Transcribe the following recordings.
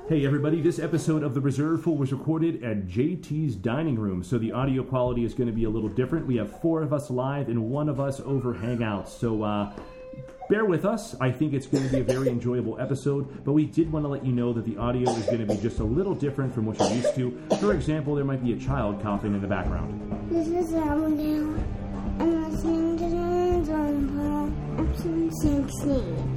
Hey everybody, this episode of The Reserve Pool was recorded at JT's Dining Room, so the audio quality is going to be a little different. We have 4 of us live and 1 of us over Hangouts, so bear with us. I think it's going to be a very enjoyable episode, but we did want to let you know that the audio is going to be just a little different from what you're used to. For example, there might be a child coughing in the background. This is Abigail. I'm listening to the Reserve Pool, episode 16.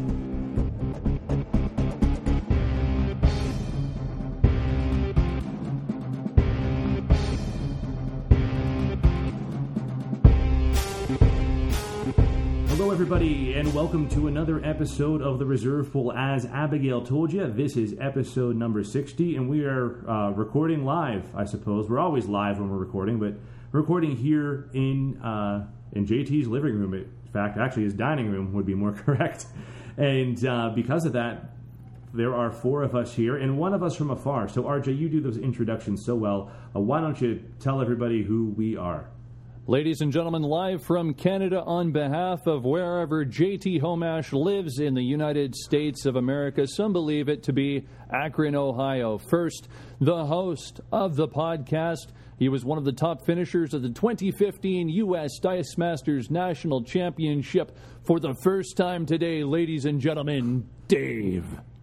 Hello everybody, and welcome to another episode of The Reserve Pool. As Abigail told you, this is episode number 60, and we are recording live, I suppose. We're always live when we're recording, but we're recording here in JT's living room. In fact, actually his dining room would be more correct. And because of that, there are 4 of us here, and 1 of us from afar. So RJ, you do those introductions so well. Why don't you tell everybody who we are? Ladies and gentlemen, live from Canada on behalf of wherever JT Homash lives in the United States of America. Some believe it to be Akron, Ohio. First, the host of the podcast. He was one of the top finishers of the 2015 U.S. Dice Masters National Championship for the first time today. Ladies and gentlemen, Dave.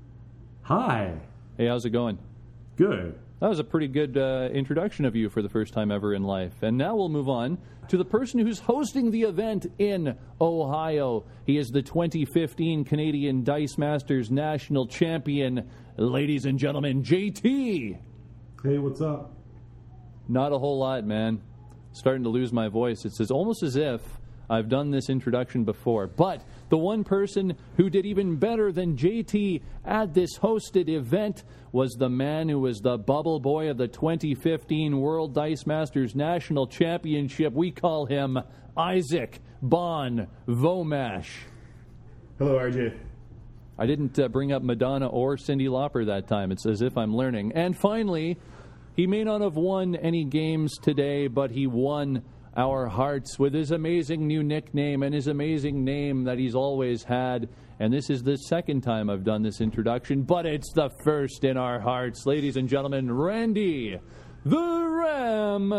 Hi. Hey, how's it going? Good. That was a pretty good introduction of you for the first time ever in life. And now we'll move on to the person who's hosting the event in Ohio. He is the 2015 Canadian Dice Masters National Champion. Ladies and gentlemen, JT. Hey, what's up? Not a whole lot, man. Starting to lose my voice. It's almost as if I've done this introduction before. But the one person who did even better than JT at this hosted event was the man who was the bubble boy of the 2015 World Dice Masters National Championship. We call him Isaac Bon Vomash. Hello, RJ. I didn't bring up Madonna or Cyndi Lauper that time. It's as if I'm learning. And finally, he may not have won any games today, but he won our hearts with his amazing new nickname and his amazing name that he's always had. And this is the second time I've done this introduction, but it's the first in our hearts. Ladies and gentlemen, Randy the Ram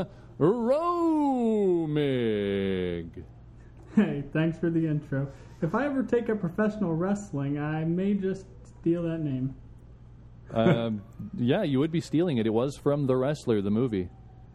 Romig. Hey, thanks for the intro. If I ever take up professional wrestling, I may just steal that name. Yeah, you would be stealing it. It was from The Wrestler, the movie.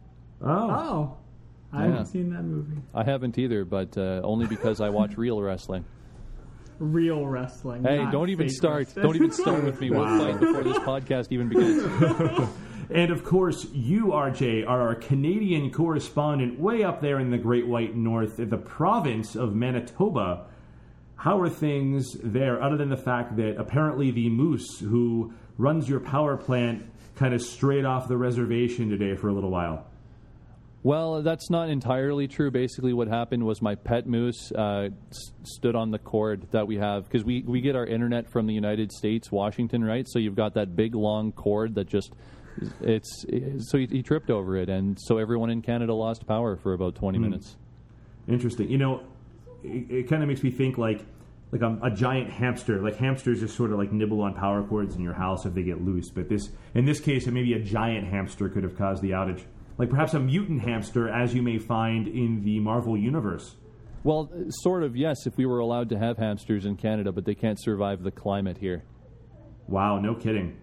Oh. I haven't seen that movie. I haven't either, but only because I watch real wrestling. Real wrestling. Hey, don't even start. Don't even start with me. We'll fight before this podcast even begins. And of course, you, RJ, are our Canadian correspondent way up there in the Great White North, in the province of Manitoba. How are things there, other than the fact that apparently the moose who runs your power plant kind of strayed off the reservation today for a little while? Well, that's not entirely true. Basically, what happened was my pet moose stood on the cord that we have, because we get our internet from the United States, Washington, right? So you've got that big, long cord that just, so he tripped over it, and so everyone in Canada lost power for about 20 minutes. Interesting. You know, it kind of makes me think like a giant hamster. Like hamsters just sort of like nibble on power cords in your house if they get loose. But in this case, maybe a giant hamster could have caused the outage. Like perhaps a mutant hamster, as you may find in the Marvel Universe. Well, sort of, yes, if we were allowed to have hamsters in Canada, but they can't survive the climate here. Wow, no kidding.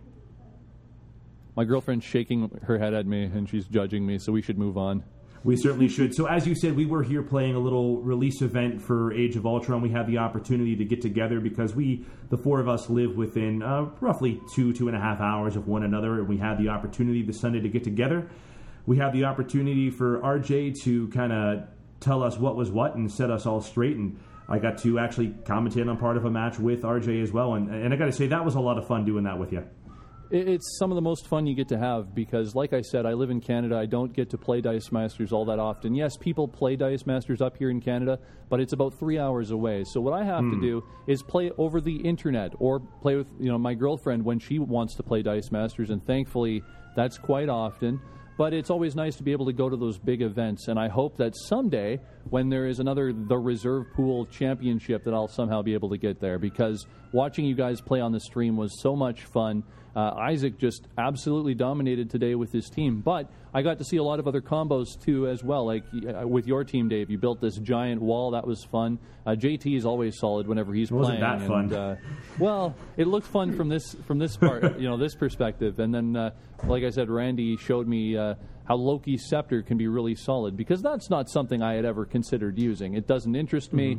My girlfriend's shaking her head at me, and she's judging me, so we should move on. We certainly should. So as you said, we were here playing a little release event for Age of Ultron. We had the opportunity to get together because the 4 of us live within roughly 2.5 hours of one another, and we had the opportunity this Sunday to get together. We had the opportunity for RJ to kind of tell us what was what and set us all straight, and I got to actually commentate on part of a match with RJ as well, and I got to say, that was a lot of fun doing that with you. It's some of the most fun you get to have because, like I said, I live in Canada. I don't get to play Dice Masters all that often. Yes, people play Dice Masters up here in Canada, but it's about 3 hours away. So what I have to do is play over the internet or play with my girlfriend when she wants to play Dice Masters, and thankfully that's quite often. But it's always nice to be able to go to those big events, and I hope that someday when there is the reserve pool championship, that I'll somehow be able to get there, because watching you guys play on the stream was so much fun. Isaac just absolutely dominated today with his team, but I got to see a lot of other combos too as well, like with your team, Dave. You built this giant wall. That was fun. JT is always solid whenever he's playing. Wasn't that fun? And, well, it looked fun from this part, this perspective. And then, like I said, Randy showed me how Loki's Scepter can be really solid, because that's not something I had ever considered using. It doesn't interest me.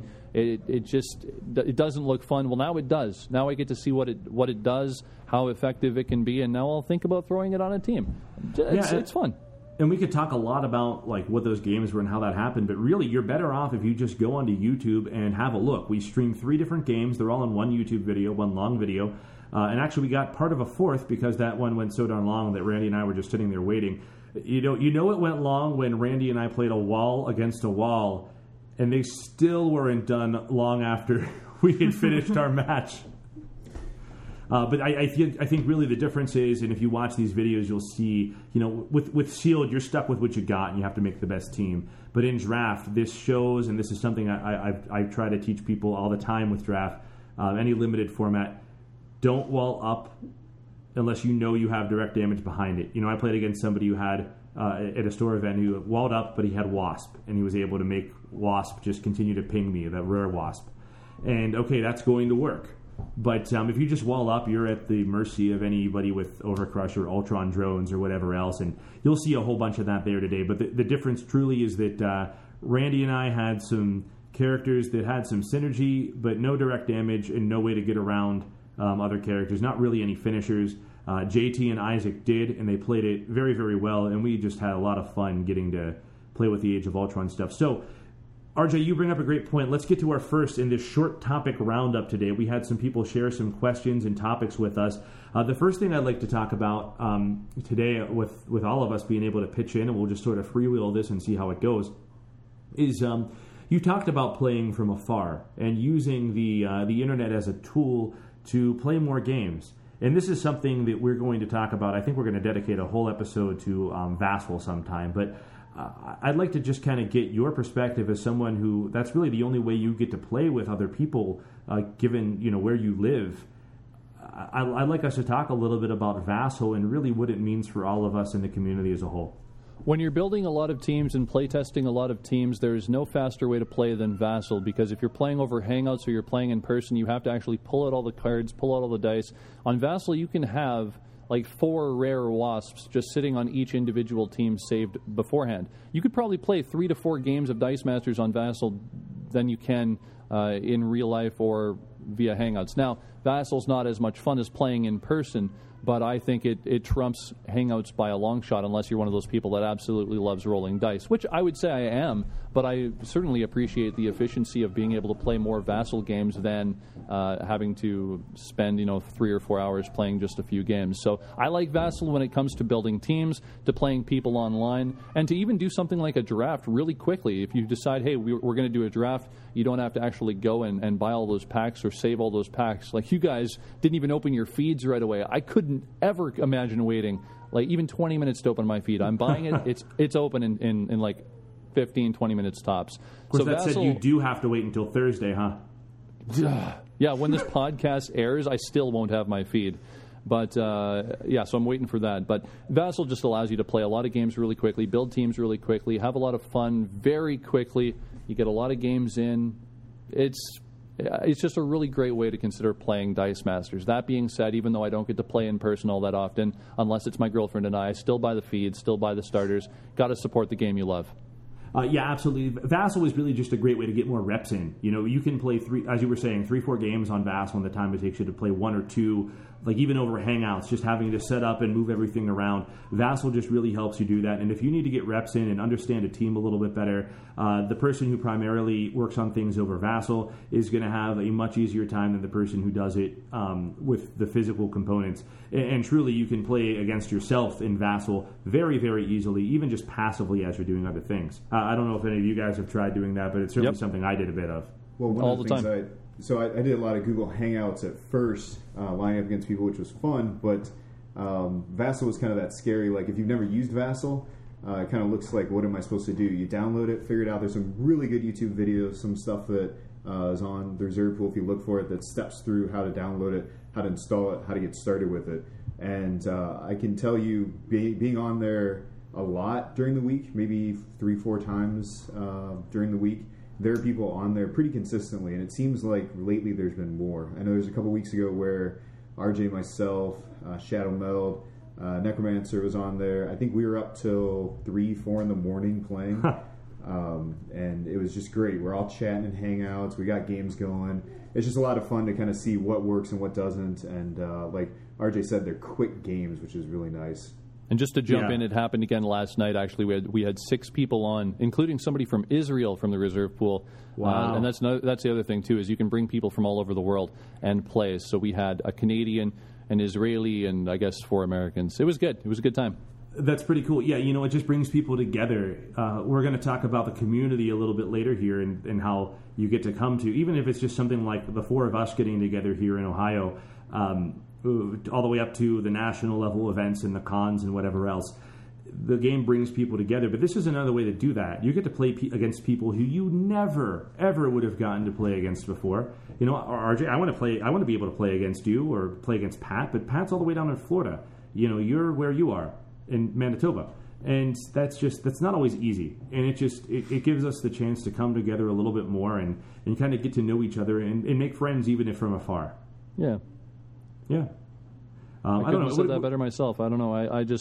It doesn't look fun. Well, now it does. Now I get to see what it does, how effective it can be, and now I'll think about throwing it on a team. It's fun. And we could talk a lot about like what those games were and how that happened, but really you're better off if you just go onto YouTube and have a look. We streamed 3 different games. They're all in one YouTube video, one long video. And actually we got part of a fourth because that one went so darn long that Randy and I were just sitting there waiting. You know it went long when Randy and I played a wall against a wall, and they still weren't done long after we had finished our match. But I think really the difference is, and if you watch these videos, you'll see, with Sealed, you're stuck with what you got, and you have to make the best team. But in Draft, this shows, and this is something I try to teach people all the time with Draft, any limited format, don't wall up unless you know you have direct damage behind it. I played against somebody who had, at a store event, who walled up, but he had Wasp, and he was able to make Wasp just continue to ping me, that rare Wasp. And, okay, that's going to work. But if you just wall up, you're at the mercy of anybody with Overcrush or Ultron drones or whatever else, and you'll see a whole bunch of that there today. But the difference truly is that Randy and I had some characters that had some synergy, but no direct damage and no way to get around other characters. Not really any finishers. JT and Isaac did, and they played it very, very well, and we just had a lot of fun getting to play with the Age of Ultron stuff. So, RJ, you bring up a great point. Let's get to our first in this short topic roundup today. We had some people share some questions and topics with us. The first thing I'd like to talk about today, with all of us being able to pitch in, and we'll just sort of freewheel this and see how it goes, is you talked about playing from afar and using the internet as a tool to play more games. And this is something that we're going to talk about. I think we're going to dedicate a whole episode to Vassal sometime, but I'd like to just kind of get your perspective as someone who, that's really the only way you get to play with other people, given where you live. I'd like us to talk a little bit about Vassal and really what it means for all of us in the community as a whole. When you're building a lot of teams and playtesting a lot of teams, there is no faster way to play than Vassal, because if you're playing over Hangouts or you're playing in person, you have to actually pull out all the cards, pull out all the dice. On Vassal, you can have like 4 rare Wasps just sitting on each individual team saved beforehand. You could probably play 3 to 4 games of Dice Masters on Vassal than you can in real life or via Hangouts. Now, Vassal's not as much fun as playing in person, but I think it trumps Hangouts by a long shot, unless you're one of those people that absolutely loves rolling dice, which I would say I am, but I certainly appreciate the efficiency of being able to play more Vassal games than having to spend 3 or 4 hours playing just a few games. So I like Vassal when it comes to building teams, to playing people online, and to even do something like a draft really quickly. If you decide, hey, we're going to do a draft, you don't have to actually go and buy all those packs or save all those packs. Like, you guys didn't even open your feeds right away. I couldn't ever imagine waiting like even 20 minutes to open my feed. I'm buying it. It's open in like 15, 20 minutes tops. Of course, so that Vassal, said, you do have to wait until Thursday, huh? Yeah, when this podcast airs, I still won't have my feed. But, so I'm waiting for that. But Vassal just allows you to play a lot of games really quickly, build teams really quickly, have a lot of fun very quickly. You get a lot of games in. It's just a really great way to consider playing Dice Masters. That being said, even though I don't get to play in person all that often, unless it's my girlfriend and I still buy the feed, still buy the starters. Got to support the game you love. Yeah, absolutely. Vassal is really just a great way to get more reps in. You can play 3-4 games on Vassal in the time it takes you to play 1 or 2, like even over Hangouts, just having to set up and move everything around. Vassal just really helps you do that. And if you need to get reps in and understand a team a little bit better, the person who primarily works on things over Vassal is going to have a much easier time than the person who does it with the physical components. And truly, you can play against yourself in Vassal very, very easily, even just passively as you're doing other things. I don't know if any of you guys have tried doing that, but it's certainly something I did a bit of. Well, one all of the the things time. I did a lot of Google Hangouts at first, lining up against people, which was fun, but Vassal was kind of that scary, like if you've never used Vassal, it kind of looks like, what am I supposed to do? You download it, figure it out. There's some really good YouTube videos, some stuff that is on the Reserve Pool if you look for it, that steps through how to download it, how to install it, how to get started with it. And I can tell you, being on there a lot during the week, maybe 3-4 times during the week, there are people on there pretty consistently, and it seems like lately there's been more. I know there's a couple weeks ago where RJ, myself, Shadow Meld, Necromancer was on there. I think we were up till 3-4 in the morning playing, and it was just great. We're all chatting and hangouts. We got games going. It's just a lot of fun to kind of see what works and what doesn't, and like RJ said, they're quick games, which is really nice. And just to jump in, it happened again last night. Actually, we had 6 people on, including somebody from Israel from the Reserve Pool. Wow! And that's the other thing too, is you can bring people from all over the world and play. So we had a Canadian, an Israeli, and I guess 4 Americans. It was good. It was a good time. That's pretty cool. Yeah, it just brings people together. We're going to talk about the community a little bit later here, and how you get to come to, even if it's just something like the 4 of us getting together here in Ohio. All the way up to the national level events and the cons and whatever else. The game brings people together, but this is another way to do that. You get to play against people who you never, ever would have gotten to play against before. RJ, I want to be able to play against you or play against Pat, but Pat's all the way down in Florida. You're where you are in Manitoba. And that's not always easy. And it gives us the chance to come together a little bit more and kind of get to know each other and make friends even if from afar. Yeah. Yeah. I couldn't have said that better myself. I don't know.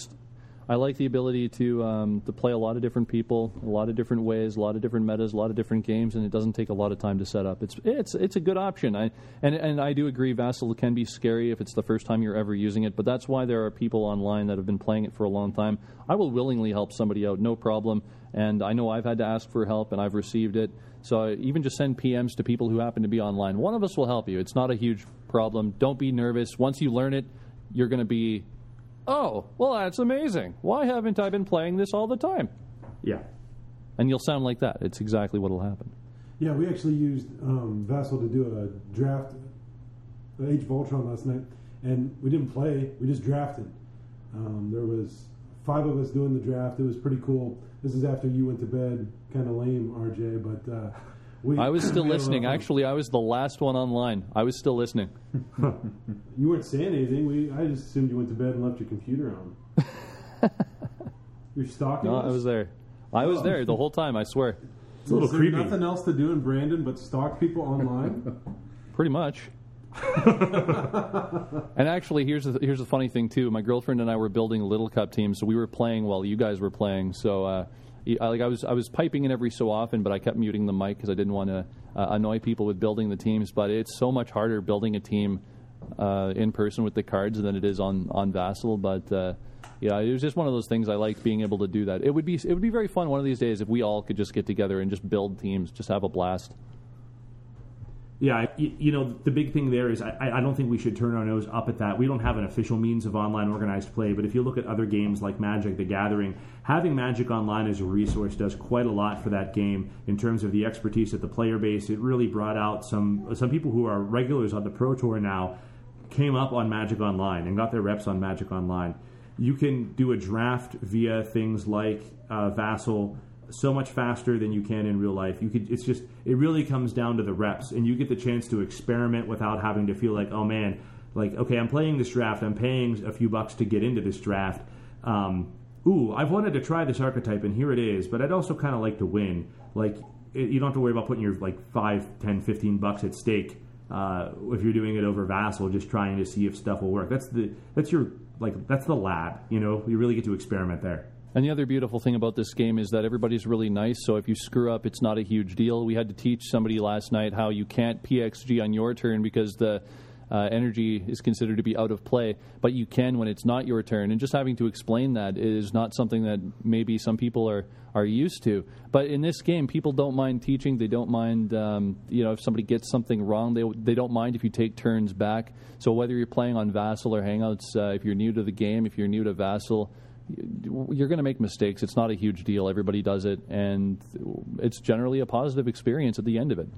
I like the ability to play a lot of different people, a lot of different ways, a lot of different metas, a lot of different games, and it doesn't take a lot of time to set up. It's a good option. And I do agree, Vassal can be scary if it's the first time you're ever using it, but that's why there are people online that have been playing it for a long time. I will willingly help somebody out, no problem. And I know I've had to ask for help, and I've received it. So even just send PMs to people who happen to be online. One of us will help you. It's not a huge problem. Don't be nervous. Once you learn it, you're going to be, oh, well, that's amazing. Why haven't I been playing this all the time? Yeah. And you'll sound like that. It's exactly what will happen. Yeah, we actually used Vassal to do a draft, Age of Ultron last night, and we didn't play. We just drafted. There was 5 of us doing the draft. It was pretty cool. This is after you went to bed. Kind of lame, RJ, but I was still listening. Actually, I was the last one online. I was still listening. You weren't saying anything. I just assumed you went to bed and left your computer on. You're stalking us? I was there. I was there the whole time, I swear. It's a little creepy. Nothing else to do in Brandon but stalk people online? Pretty much. And actually, here's the funny thing too. My girlfriend and I were building a Little Cup team, so we were playing while you guys were playing. So I was piping in every so often, but I kept muting the mic because I didn't want to annoy people with building the teams. But it's so much harder building a team in person with the cards than it is on Vassal. But it was just one of those things. I liked being able to do that. It would be very fun one of these days if we all could just get together and just build teams, just have a blast. Yeah, the big thing there is I don't think we should turn our nose up at that. We don't have an official means of online organized play, but if you look at other games like Magic the Gathering, having Magic Online as a resource does quite a lot for that game in terms of the expertise at the player base. It really brought out some people who are regulars on the Pro Tour now, came up on Magic Online and got their reps on Magic Online. You can do a draft via things like Vassal so much faster than you can in real life. It really comes down to the reps, and you get the chance to experiment without having to feel like, oh man, like, okay, I'm playing this draft, I'm paying a few bucks to get into this draft. I've wanted to try this archetype, and here it is, but I'd also kind of like to win. Like, you don't have to worry about putting your like 5, 10, 15 bucks at stake if you're doing it over Vassal, just trying to see if stuff will work. That's the lab. You really get to experiment there. And the other beautiful thing about this game is that everybody's really nice, so if you screw up, it's not a huge deal. We had to teach somebody last night how you can't PXG on your turn because the energy is considered to be out of play, but you can when it's not your turn. And just having to explain that is not something that maybe some people are used to. But in this game, people don't mind teaching. They don't mind, if somebody gets something wrong. They don't mind if you take turns back. So whether you're playing on Vassal or Hangouts, if you're new to the game, if you're new to Vassal, you're going to make mistakes. It's not a huge deal. Everybody does it, and it's generally a positive experience at the end of it.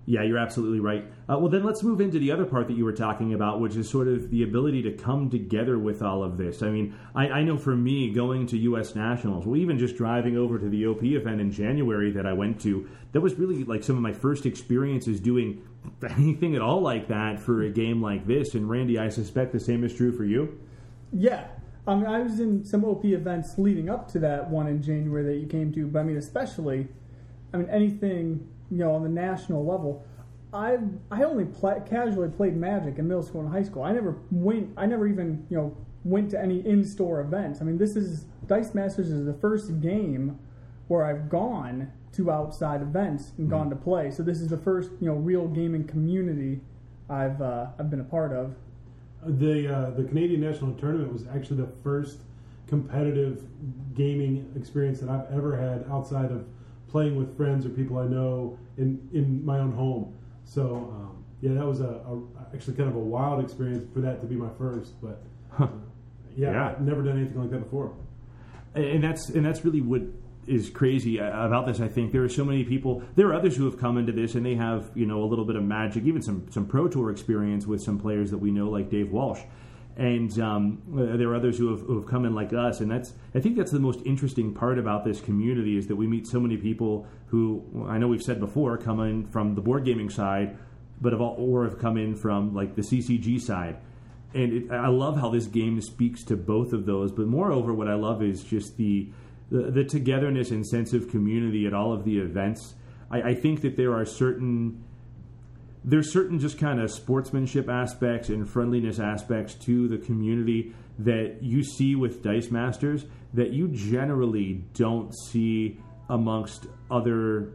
Yeah, you're absolutely right. Well, then let's move into the other part that you were talking about, which is sort of the ability to come together with all of this. I mean, I know for me, going to U.S. Nationals, well, even just driving over to the OP event in January that I went to, that was really like some of my first experiences doing anything at all like that for a game like this. And Randy, I suspect the same is true for you? Yeah. I mean, I was in some OP events leading up to that one in January that you came to, but I mean, especially, anything, on the national level. I only casually played Magic in middle school and high school. I never even, went to any in-store events. I mean, Dice Masters is the first game where I've gone to outside events and gone to play. So this is the first, real gaming community I've been a part of. The Canadian National Tournament was actually the first competitive gaming experience that I've ever had outside of playing with friends or people I know in my own home. So that was actually kind of a wild experience for that to be my first. But I've never done anything like that before. And that's really what is crazy about this. I think there are so many people. There are others who have come into this and they have a little bit of Magic, even some Pro Tour experience with some players that we know, like Dave Walsh. And there are others who have come in like us, and I think that's the most interesting part about this community, is that we meet so many people who, I know we've said before, come in from the board gaming side, but have come in from like the CCG side. And I love how this game speaks to both of those. But moreover, what I love is just the togetherness and sense of community at all of the events. I think that there's certain just kind of sportsmanship aspects and friendliness aspects to the community that you see with Dice Masters that you generally don't see amongst other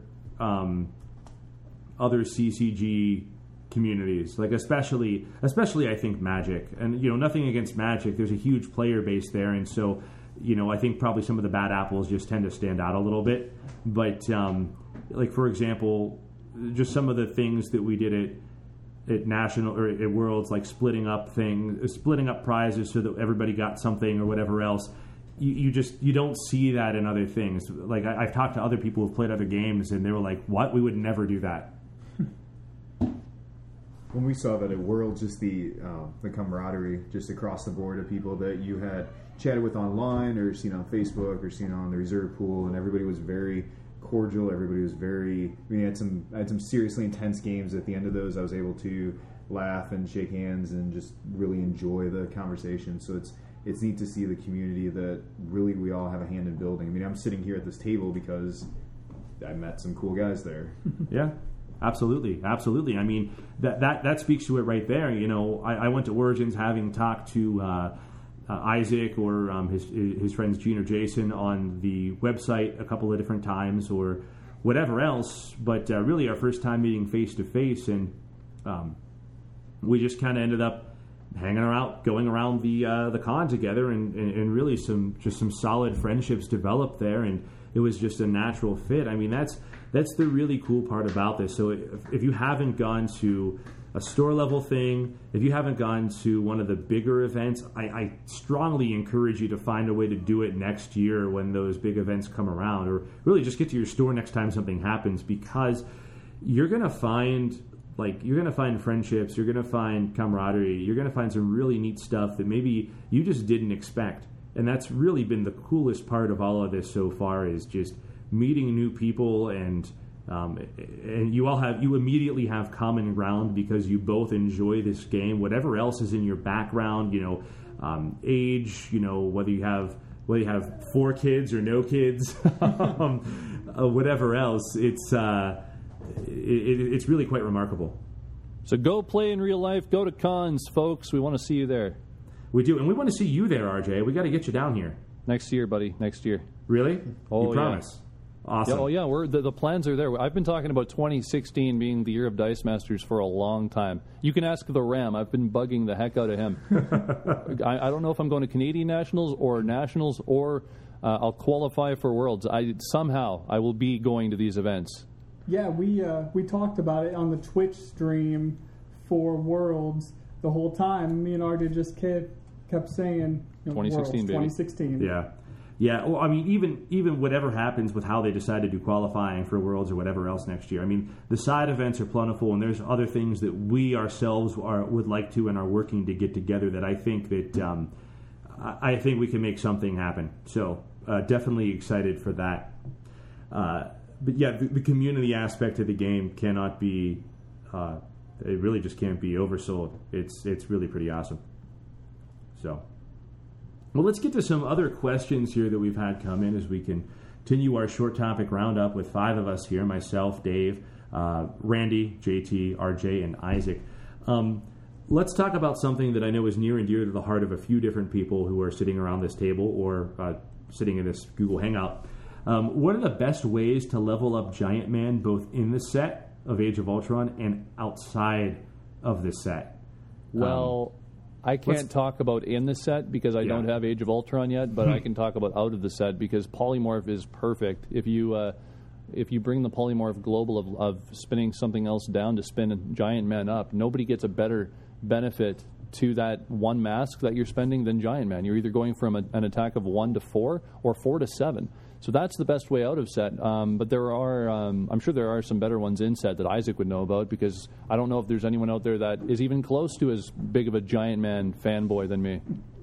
CCG communities. Like especially I think Magic. And nothing against Magic. There's a huge player base there, and so I think probably some of the bad apples just tend to stand out a little bit. But like for example, just some of the things that we did at national or at Worlds, like splitting up prizes so that everybody got something or whatever else. You don't see that in other things. Like I've talked to other people who've played other games, and they were like, "What? We would never do that." When we saw that at Worlds, just the camaraderie just across the board of people that you had chatted with online or seen on Facebook or seen on the reserve pool, and everybody was very cordial. Everybody was very. I had some seriously intense games. At the end of those, I was able to laugh and shake hands and just really enjoy the conversation. So it's neat to see the community that really we all have a hand in building. I mean, I'm sitting here at this table because I met some cool guys there. Yeah, absolutely. I mean, that speaks to it right there. I went to Origins having talked to Isaac or his friends Gene or Jason on the website a couple of different times or whatever else, but really our first time meeting face to face, and we just kind of ended up hanging around, going around the con together, and really some solid friendships developed there, and it was just a natural fit. I mean, that's the really cool part about this. So if you haven't gone to a store level thing, if you haven't gone to one of the bigger events, I strongly encourage you to find a way to do it next year when those big events come around, or really just get to your store next time something happens, because you're going to find friendships, you're going to find camaraderie, you're going to find some really neat stuff that maybe you just didn't expect. And that's really been the coolest part of all of this so far, is just meeting new people, and you immediately have common ground because you both enjoy this game. Whatever else is in your background, age, whether you have 4 kids or no kids, whatever else, it's really quite remarkable. So go play in real life. Go to cons, folks. We want to see you there. We do, and we want to see you there, RJ. We got to get you down here. Next year, buddy. Next year. Really? Oh, you promise? Yeah. Awesome. Yeah, the plans are there. I've been talking about 2016 being the year of Dice Masters for a long time. You can ask the Ram. I've been bugging the heck out of him. I don't know if I'm going to Canadian Nationals or I'll qualify for Worlds. Somehow I will be going to these events. Yeah, we talked about it on the Twitch stream for Worlds the whole time. Me and RJ just kept saying 2016, Worlds, baby. 2016. Yeah. Yeah, well, I mean, even whatever happens with how they decide to do qualifying for Worlds or whatever else next year, I mean, the side events are plentiful, and there's other things that we ourselves would like to and are working to get together that I think that I think we can make something happen. So definitely excited for that. But yeah, the community aspect of the game cannot be, it really just can't be oversold. It's really pretty awesome. So. Well, let's get to some other questions here that we've had come in as we continue our short topic roundup with 5 of us here, myself, Dave, Randy, JT, RJ, and Isaac. Let's talk about something that I know is near and dear to the heart of a few different people who are sitting around this table or sitting in this Google Hangout. What are the best ways to level up Giant Man both in the set of Age of Ultron and outside of the set? Well... I can't talk about in the set because I don't have Age of Ultron yet, but I can talk about out of the set because Polymorph is perfect. If you bring the Polymorph global of spinning something else down to spin a Giant Man up, nobody gets a better benefit to that one mask that you're spending than Giant Man. You're either going from an attack of 1 to 4 or 4 to 7. So that's the best way out of set. But there are, I'm sure there are some better ones in set that Isaac would know about because I don't know if there's anyone out there that is even close to as big of a Giant Man fanboy than me.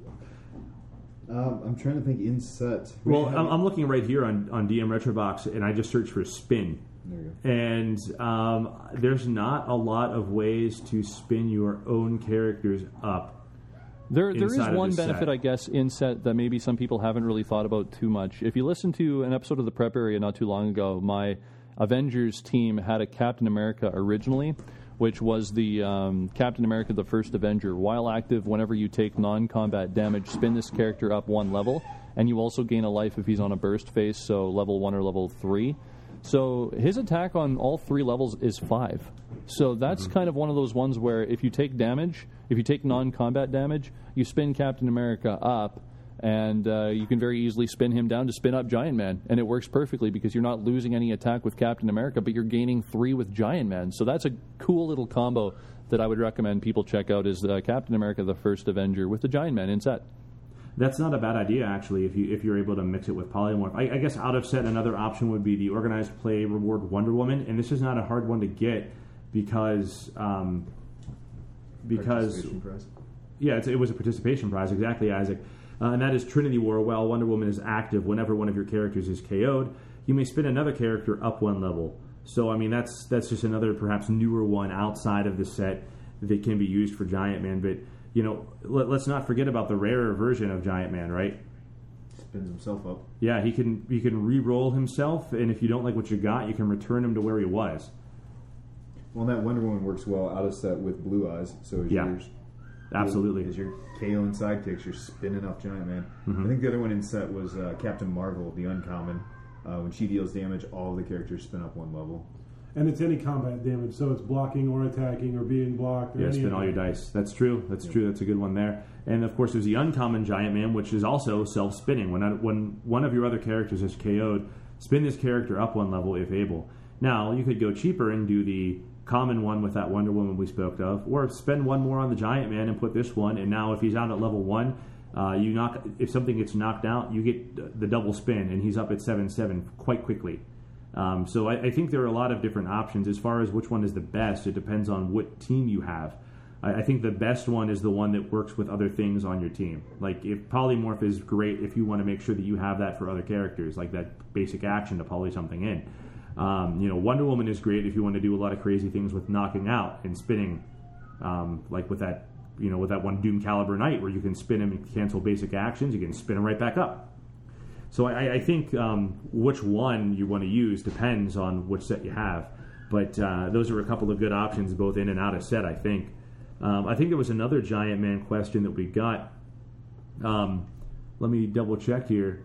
I'm trying to think in set. Well, I'm looking right here on DM Retrobox, and I just searched for spin. There you go. And there's not a lot of ways to spin your own characters up. There is one benefit, I guess, in set that maybe some people haven't really thought about too much. If you listen to an episode of the Prep Area not too long ago, my Avengers team had a Captain America originally, which was the Captain America the First Avenger. While active, whenever you take non-combat damage, spin this character up 1 level, and you also gain a life if he's on a burst phase, so level 1 or level 3. So his attack on all 3 levels is 5. So that's kind of one of those ones where if you take damage, if you take non-combat damage, you spin Captain America up, and you can very easily spin him down to spin up Giant Man. And it works perfectly because you're not losing any attack with Captain America, but you're gaining 3 with Giant Man. So that's a cool little combo that I would recommend people check out is Captain America the First Avenger with the Giant Man in set. That's not a bad idea, actually, if you're able to mix it with Polymorph. I guess out of set, another option would be the Organized Play Reward Wonder Woman, and this is not a hard one to get because Participation prize. Yeah, it was a participation prize, exactly, Isaac. And that is Trinity War. While Wonder Woman is active, whenever one of your characters is KO'd, you may spin another character up 1 level. So, I mean, that's just another perhaps newer one outside of the set that can be used for Giant Man, but you know, let's not forget about the rarer version of Giant Man, right? Spins himself up. Yeah, he can re-roll himself, and if you don't like what you got, you can return him to where he was. Well, that Wonder Woman works well out of set with Blue Eyes, so is yours. Absolutely. As your KO and sidekicks, you're spinning up Giant Man. Mm-hmm. I think the other one in set was Captain Marvel, the uncommon. When she deals damage, all of the characters spin up 1 level. And it's any combat damage, so it's blocking or attacking or being blocked. Or spin all your dice. That's true. That's true. That's a good one there. And, of course, there's the uncommon Giant Man, which is also self-spinning. When one of your other characters is KO'd, spin this character up 1 level if able. Now, you could go cheaper and do the common one with that Wonder Woman we spoke of, or spend 1 more on the Giant Man and put this one, and now if he's out at level 1, if something gets knocked out, you get the double spin, and he's up at 7/7 quite quickly. So I think there are a lot of different options. As far as which one is the best, it depends on what team you have. I think the best one is the one that works with other things on your team. Like, if Polymorph is great if you want to make sure that you have that for other characters, like that basic action to poly something in. Wonder Woman is great if you want to do a lot of crazy things with knocking out and spinning, like with that one Doom Caliber Knight where you can spin him and cancel basic actions. You can spin him right back up. So I think which one you want to use depends on which set you have. But those are a couple of good options both in and out of set, I think. I think there was another Giant Man question that we got. Let me double check here.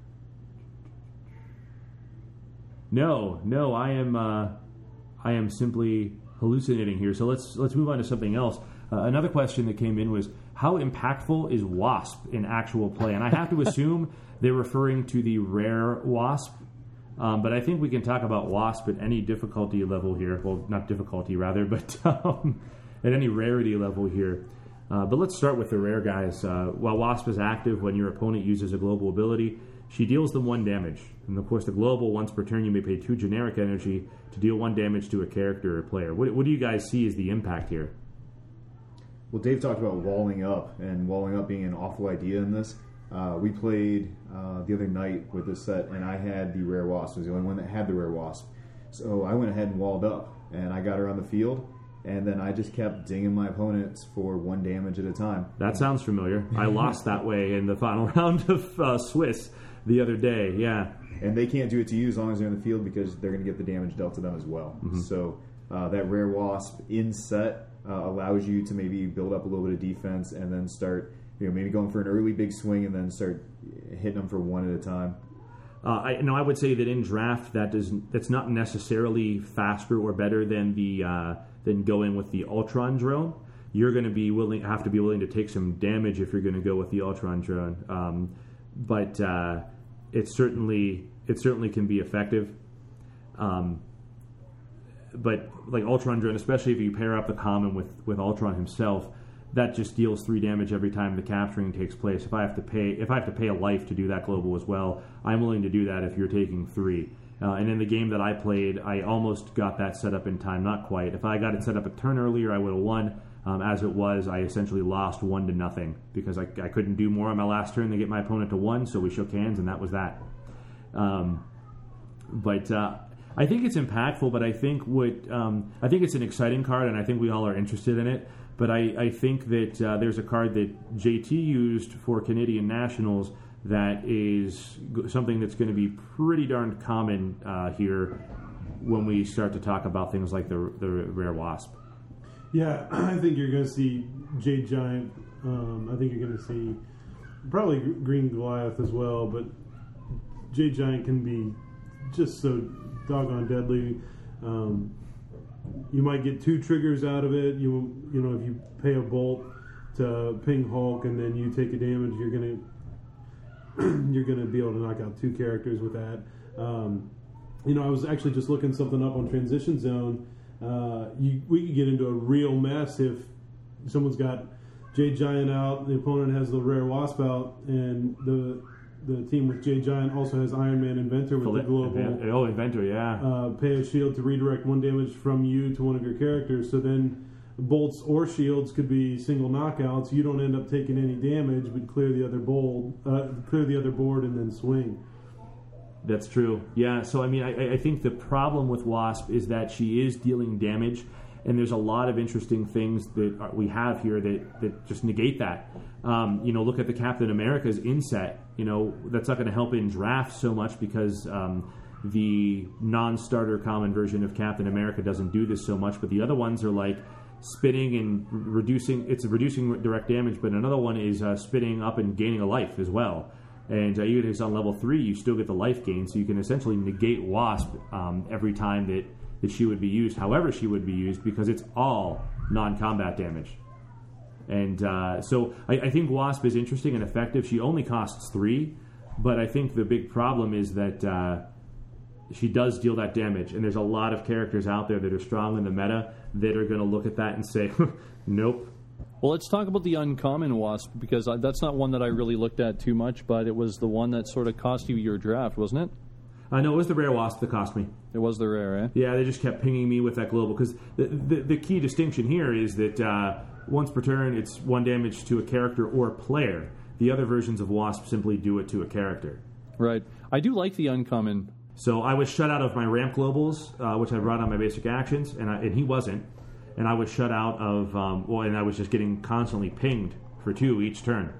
No, I am simply hallucinating here. So let's move on to something else. Another question that came in was, how impactful is Wasp in actual play? And I have to assume they're referring to the rare Wasp. But I think we can talk about Wasp at any difficulty level here. Well, not difficulty, rather, but at any rarity level here. But let's start with the rare guys. While Wasp is active when your opponent uses a global ability, she deals them 1 damage. And of course, the global, once per turn, you may pay 2 generic energy to deal 1 damage to a character or player. What do you guys see as the impact here? Well, Dave talked about walling up, and walling up being an awful idea in this. We played the other night with this set, and I had the rare wasp. I was the only one that had the rare wasp. So I went ahead and walled up, and I got her on the field, and then I just kept dinging my opponents for 1 damage at a time. That sounds familiar. I lost that way in the final round of Swiss the other day, yeah. And they can't do it to you as long as they're in the field because they're going to get the damage dealt to them as well. Mm-hmm. So that rare wasp in set allows you to maybe build up a little bit of defense and then start, maybe going for an early big swing and then start hitting them for 1 at a time. I would say that in draft that's not necessarily faster or better than than going with the Ultron drone. You're going to have to be willing to take some damage if you're going to go with the Ultron drone. But it certainly can be effective. But like Ultron drone, especially if you pair up the common with Ultron himself, that just deals 3 damage every time the capturing takes place. If I have to pay a life to do that global as well, I'm willing to do that if you're taking 3. And in the game that I played, I almost got that set up in time, not quite. If I got it set up a turn earlier, I would have won. As it was, I essentially lost 1-0 because I couldn't do more on my last turn to get my opponent to 1, so we shook hands, and that was that. But I think it's impactful, but I think it's an exciting card, and I think we all are interested in it. But I think that there's a card that JT used for Canadian Nationals that is something that's going to be pretty darn common here when we start to talk about things like the Rare Wasp. Yeah, I think you're going to see Jade Giant. I think you're going to see probably Green Goliath as well, but Jade Giant can be just so doggone deadly. You might get 2 triggers out of it. You know, if you pay a bolt to ping Hulk and then you take a damage, you're gonna be able to knock out 2 characters with that. I was actually just looking something up on Transition Zone. We could get into a real mess if someone's got Jade Giant out, the opponent has the Rare Wasp out, and the team with Jade Giant also has Iron Man Inventor with the global. Inventor, yeah. Pay a shield to redirect 1 damage from you to one of your characters. So then bolts or shields could be single knockouts. You don't end up taking any damage, but clear the other board, and then swing. That's true. Yeah. So I think the problem with Wasp is that she is dealing damage. And there's a lot of interesting things that we have here that just negate that. Look at the Captain America's inset. That's not going to help in draft so much because the non-starter common version of Captain America doesn't do this so much. But the other ones are like spinning and reducing. It's reducing direct damage, but another one is spinning up and gaining a life as well. And even if it's on level 3, you still get the life gain. So you can essentially negate Wasp every time that she would be used, however she would be used, because it's all non-combat damage. And so I think Wasp is interesting and effective. She only costs 3, but I think the big problem is that she does deal that damage. And there's a lot of characters out there that are strong in the meta that are going to look at that and say, nope. Well, let's talk about the uncommon Wasp, because that's not one that I really looked at too much, but it was the one that sort of cost you your draft, wasn't it? No, it was the Rare Wasp that cost me. It was the rare, eh? Yeah, they just kept pinging me with that global, because the key distinction here is that once per turn, it's 1 damage to a character or player. The other versions of Wasp simply do it to a character. Right. I do like the uncommon. So I was shut out of my ramp globals, which I brought on my basic actions, and he wasn't. And I was shut out of, and I was just getting constantly pinged for 2 each turn.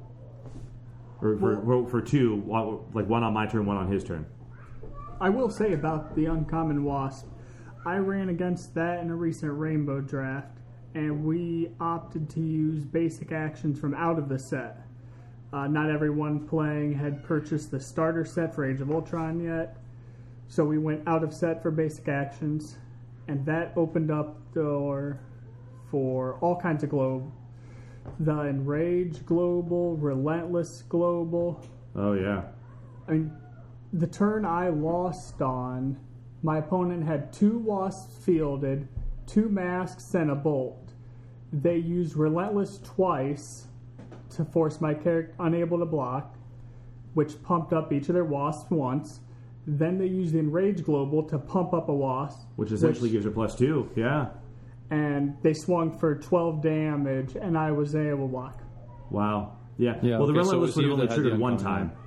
Or for 2, like 1 on my turn, 1 on his turn. I will say about the uncommon Wasp, I ran against that in a recent Rainbow draft, and we opted to use basic actions from out of the set. Not everyone playing had purchased the starter set for Age of Ultron yet, so we went out of set for basic actions, and that opened up the door for all kinds of globe. The Enrage global, Relentless global. Oh, yeah. I mean, the turn I lost on, my opponent had 2 wasps fielded, 2 masks, and a bolt. they used Relentless twice to force my character unable to block, which pumped up each of their wasps once. Then they used Enrage Global to pump up a wasp. Which essentially gives her +2, yeah. And they swung for 12 damage, and I was able to block. Wow. Yeah. Yeah, Well, the okay, so Relentless it's would have you only that had the triggered one uncommon, time.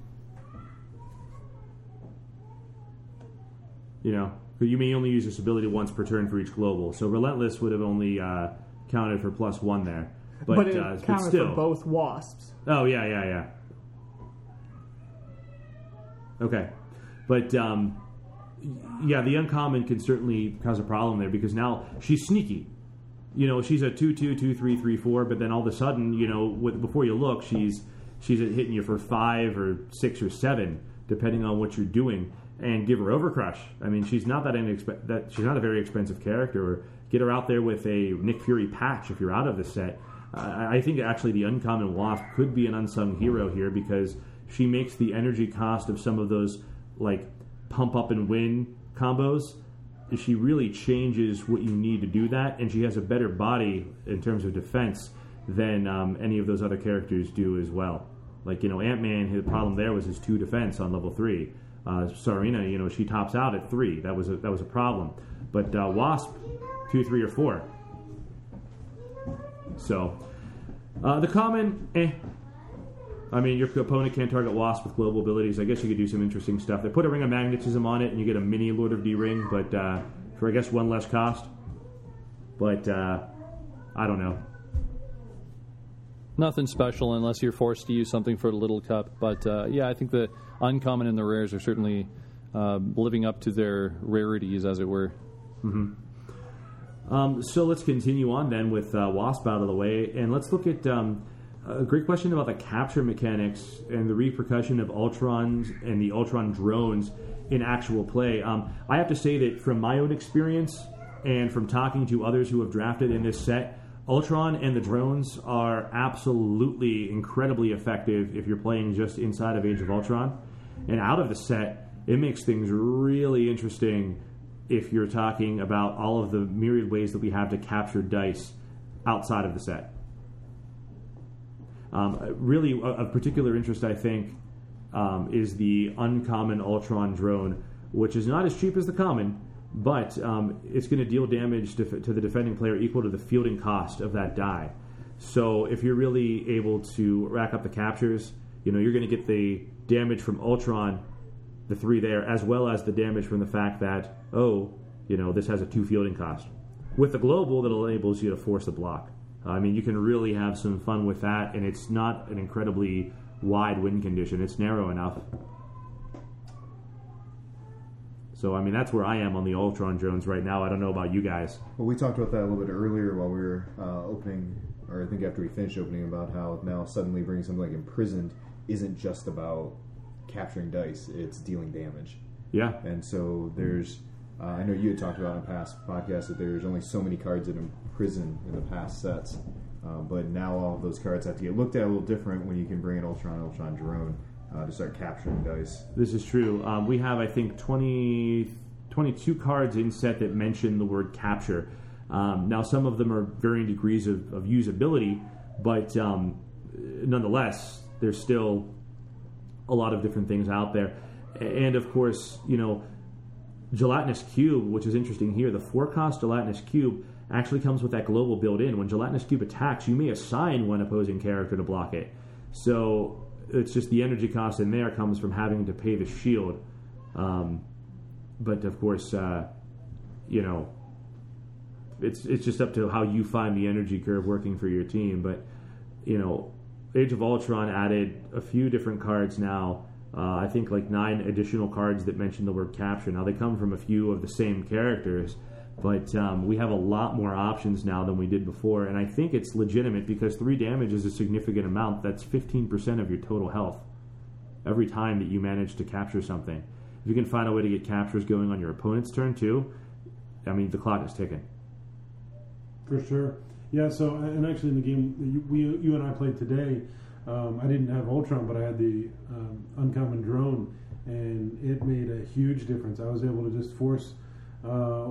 You know, but you may only use this ability once per turn for each global. So Relentless would have only counted for +1 there. But it counted still. for both wasps. Oh, yeah. Okay. But, yeah, the uncommon can certainly cause a problem there because now she's sneaky. You know, she's a 2/2, 2/3, 3/4, but then all of a sudden, you know, before you look, she's hitting you for 5 or 6 or 7, depending on what you're doing. And give her Overcrush. I mean, she's not she's not a very expensive character. Or get her out there with a Nick Fury patch if you're out of the set. I think actually the uncommon Wasp could be an unsung hero here because she makes the energy cost of some of those like pump up and win combos. She really changes what you need to do that, and she has a better body in terms of defense than any of those other characters do as well. Like, you know, Ant-Man, the problem there was his 2 defense on level 3. Sarina, you know, she tops out at 3. That was a problem. But Wasp, 2, 3, or 4. So, the common, I mean, your opponent can't target Wasp with global abilities. I guess you could do some interesting stuff. They put a Ring of Magnetism on it, and you get a mini Lord of D ring, but for, I guess, 1 less cost. But, I don't know. Nothing special unless you're forced to use something for the Little Cup. But, yeah, I think the uncommon and the rares are certainly living up to their rarities, as it were. Mm-hmm. So let's continue on then with Wasp out of the way, and let's look at a great question about the capture mechanics and the repercussion of Ultrons and the Ultron drones in actual play. I have to say that from my own experience and from talking to others who have drafted in this set, Ultron and the drones are absolutely incredibly effective if you're playing just inside of Age of Ultron. And out of the set, it makes things really interesting if you're talking about all of the myriad ways that we have to capture dice outside of the set. Really, of particular interest, I think, is the uncommon Ultron drone, which is not as cheap as the common, but it's going to deal damage to the defending player equal to the fielding cost of that die. So if you're really able to rack up the captures, you know, you're going to get the damage from Ultron, the 3 there, as well as the damage from the fact that, this has a 2 fielding cost. With the global, that enables you to force a block. I mean, you can really have some fun with that, and it's not an incredibly wide win condition. It's narrow enough. So, I mean, that's where I am on the Ultron drones right now. I don't know about you guys. Well, we talked about that a little bit earlier while we were opening, or I think after we finished opening, about how now suddenly bringing something like Imprisoned isn't just about capturing dice, it's dealing damage. Yeah. And so there's, I know you had talked about in a past podcast that there's only so many cards that Imprison in the past sets, but now all of those cards have to get looked at a little different when you can bring an Ultron drone to start capturing dice. This is true. We have, I think, 22 cards in set that mention the word capture. Now, some of them are varying degrees of usability, but nonetheless, there's still a lot of different things out there. And, of course, you know, Gelatinous Cube, which is interesting here, the 4-cost Gelatinous Cube actually comes with that global built in. When Gelatinous Cube attacks, you may assign one opposing character to block it. So it's just the energy cost in there comes from having to pay the shield. But of course, you know, it's just up to how you find the energy curve working for your team. But, you know, Age of Ultron added a few different cards now. I think like 9 additional cards that mention the word capture. Now they come from a few of the same characters, but we have a lot more options now than we did before, and I think it's legitimate because 3 damage is a significant amount. That's 15% of your total health every time that you manage to capture something. If you can find a way to get captures going on your opponent's turn too, I mean, the clock is ticking. For sure. Yeah, so, and actually in the game you and I played today, I didn't have Ultron, but I had the uncommon drone, and it made a huge difference. I was able to just force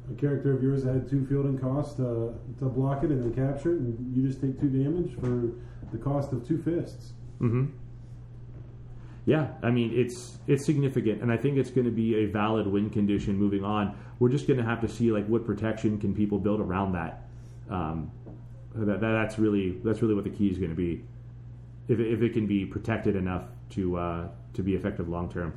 a character of yours that had 2 field and cost to block it and then capture it, and you just take 2 damage for the cost of 2 fists. Mm-hmm. Yeah, I mean, it's significant, and I think it's going to be a valid win condition moving on. We're just going to have to see like what protection can people build around that. That's really what the key is going to be. If it can be protected enough to be effective long term.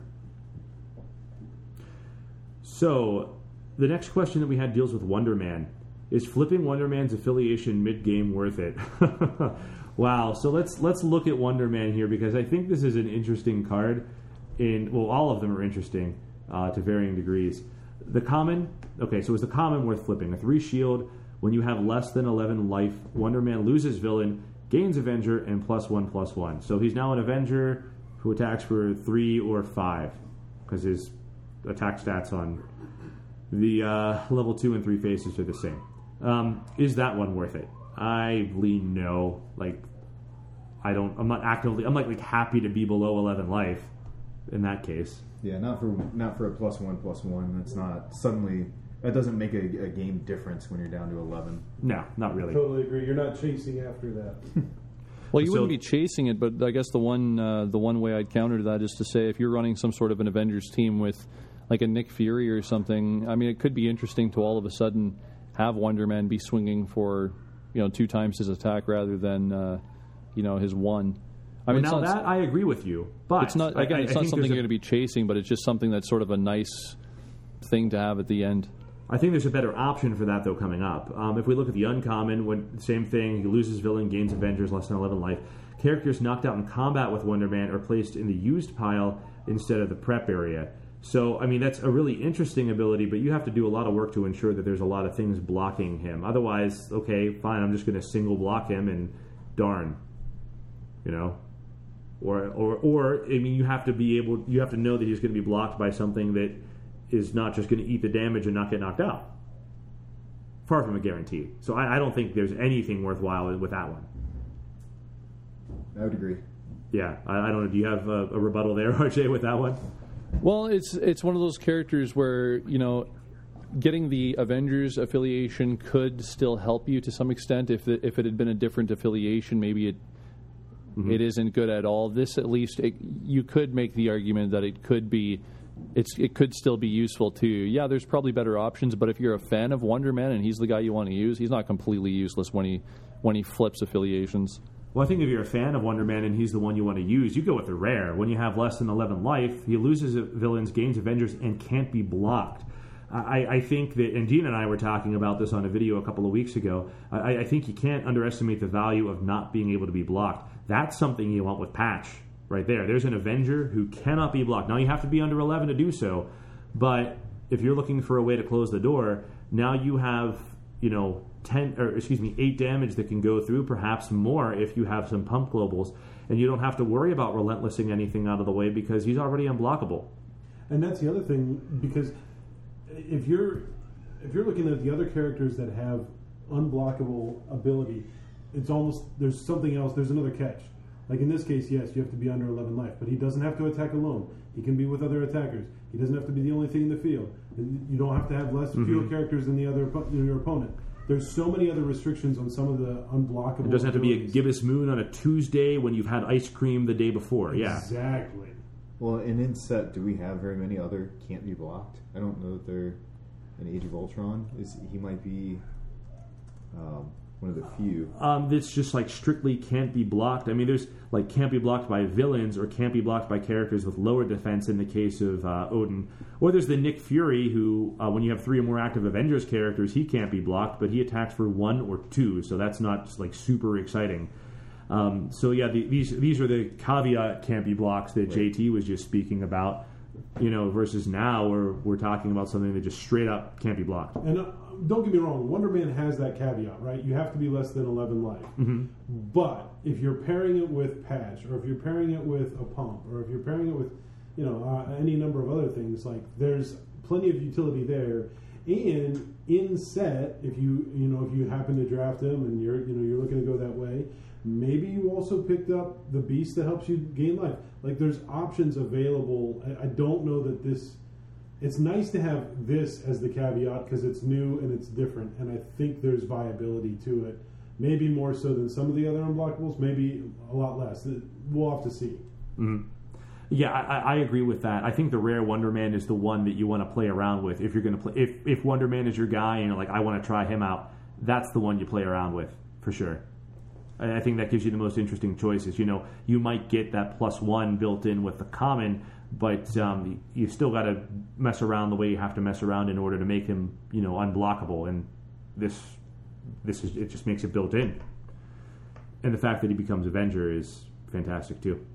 So the next question that we had deals with Wonder Man. Is flipping Wonder Man's affiliation mid-game worth it? Wow. So let's look at Wonder Man here, because I think this is an interesting card. All of them are interesting to varying degrees. The common, okay, so is the common worth flipping? A 3 shield. When you have less than 11 life, Wonder Man loses villain, gains Avenger, and +1/+1. So he's now an Avenger who attacks for 3 or 5, because his attack stats on the level 2 and 3 faces are the same. Is that one worth it? I lean no. I'm not happy to be below 11 life in that case. Yeah, not for a +1/+1. That's not suddenly. That doesn't make a game difference when you're down to 11. No, not really. Totally agree. You're not chasing after that. Well, you wouldn't be chasing it, but I guess the one way I'd counter to that is to say if you're running some sort of an Avengers team with like a Nick Fury or something, I mean, it could be interesting to all of a sudden have Wonder Man be swinging for 2 times his attack rather than his 1. I mean, I agree with you, but it's not it's not something you're going to be chasing, but it's just something that's sort of a nice thing to have at the end. I think there's a better option for that, though, coming up. If we look at the uncommon, same thing. He loses villain, gains Avengers, less than 11 life. Characters knocked out in combat with Wonder Man are placed in the used pile instead of the prep area. So, I mean, that's a really interesting ability, but you have to do a lot of work to ensure that there's a lot of things blocking him. Otherwise, okay, fine, I'm just going to single block him, and darn. Or I mean, you have to know that he's going to be blocked by something that is not just going to eat the damage and not get knocked out. Far from a guarantee. So I don't think there's anything worthwhile with that one. I would agree. Yeah, I don't know. Do you have a rebuttal there, RJ, with that one? Well, it's one of those characters where, getting the Avengers affiliation could still help you to some extent. If it had been a different affiliation, maybe it isn't good at all. This, at least, you could make the argument that it could still be useful too. Yeah, there's probably better options, but if you're a fan of Wonder Man and he's the guy you want to use, he's not completely useless when he flips affiliations. Well, I think if you're a fan of Wonder Man and he's the one you want to use, you go with the rare. When you have less than 11 life, he loses villains, gains Avengers, and can't be blocked. I think that, and Dean and I were talking about this on a video a couple of weeks ago, I think you can't underestimate the value of not being able to be blocked. That's something you want with Patch right there. There's an Avenger who cannot be blocked. Now, you have to be under 11 to do so, but if you're looking for a way to close the door, now you have, 8 damage that can go through, perhaps more if you have some pump globals, and you don't have to worry about relentlessing anything out of the way because he's already unblockable. And that's the other thing, because if you're looking at the other characters that have unblockable ability, it's almost, there's something else, there's another catch. Like in this case, yes, you have to be under 11 life, but he doesn't have to attack alone. He can be with other attackers. He doesn't have to be the only thing in the field. You don't have to have fewer characters than your opponent. There's so many other restrictions on some of the unblockable. It doesn't have to be a abilities. gibbous moon on a Tuesday when you've had ice cream the day before. Yeah, exactly. Well, and in set, do we have very many other can't be blocked? I don't know that they're in Age of Ultron. He might be one of the few. That's just like strictly can't be blocked. I mean, there's like can't be blocked by villains or can't be blocked by characters with lower defense in the case of Odin. Or there's the Nick Fury who, when you have 3 or more active Avengers characters, he can't be blocked, but he attacks for 1 or 2, so that's not just like super exciting. So yeah, these are the caveat can't be blocks that JT was just speaking about, versus now where we're talking about something that just straight up can't be blocked. And don't get me wrong, Wonder Man has that caveat, right? You have to be less than 11 life. Mm-hmm. But if you're pairing it with Patch, or if you're pairing it with a pump, or if you're pairing it with, any number of other things, like there's plenty of utility there. And in set, if you happen to draft him and you're looking to go that way, maybe you also picked up the beast that helps you gain life. Like there's options available. I don't know that this it's nice to have this as the caveat because it's new and it's different, and I think there's viability to it. Maybe more so than some of the other unblockables, maybe a lot less. We'll have to see. Mm-hmm. Yeah, I agree with that. I think the rare Wonder Man is the one that you want to play around with. If you're going to play, if Wonder Man is your guy and you're like, I want to try him out, that's the one you play around with for sure. I think that gives you the most interesting choices. You know, you might get that +1 built in with the common, but you still got to mess around the way you have to mess around in order to make him, you know, unblockable. And this is, it just makes it built in. And the fact that he becomes Avenger is fantastic too.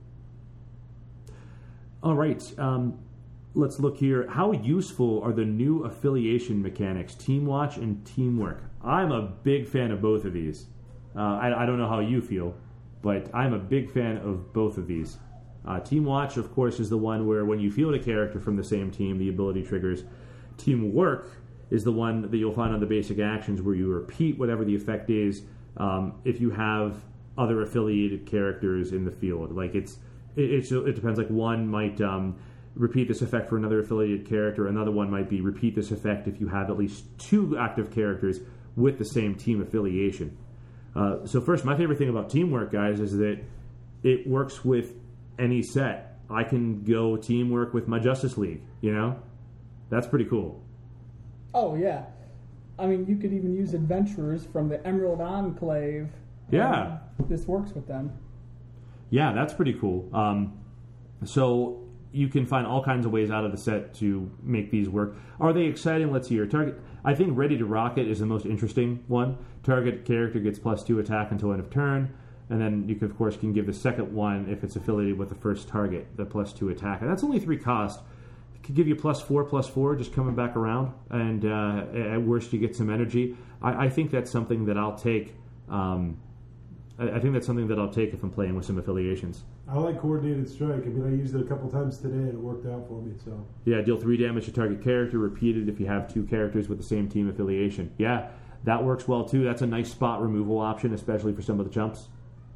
All right, let's look here. How useful are the new affiliation mechanics, Team Watch and Teamwork? I'm a big fan of both of these. I don't know how you feel, but I'm a big fan of both of these. Team Watch, of course, is the one where when you field a character from the same team, the ability triggers. Teamwork is the one that you'll find on the basic actions where you repeat whatever the effect is if you have other affiliated characters in the field. Like it depends. Like one might repeat this effect for another affiliated character. Another one might be repeat this effect if you have at least 2 active characters with the same team affiliation. So first, my favorite thing about Teamwork, guys, is that it works with any set. I can go Teamwork with my Justice League, you know? That's pretty cool. Oh, yeah. I mean, you could even use adventurers from the Emerald Enclave. Yeah. This works with them. Yeah, that's pretty cool. So you can find all kinds of ways out of the set to make these work. Are they exciting? Let's see here. Target. I think Ready to Rocket is the most interesting one. Target character gets +2 attack until end of turn, and then you can, of course, can give the second one if it's affiliated with the first target, the +2 attack. And that's only 3 cost. It could give you +4/+4 just coming back around, and at worst you get some energy. I think that's something that I'll take. I think that's something that I'll take if I'm playing with some affiliations. I like Coordinated Strike. I mean, I used it a couple times today, and it worked out for me. So yeah, deal 3 damage to target character, repeated if you have 2 characters with the same team affiliation. Yeah, that works well too. That's a nice spot removal option, especially for some of the chumps.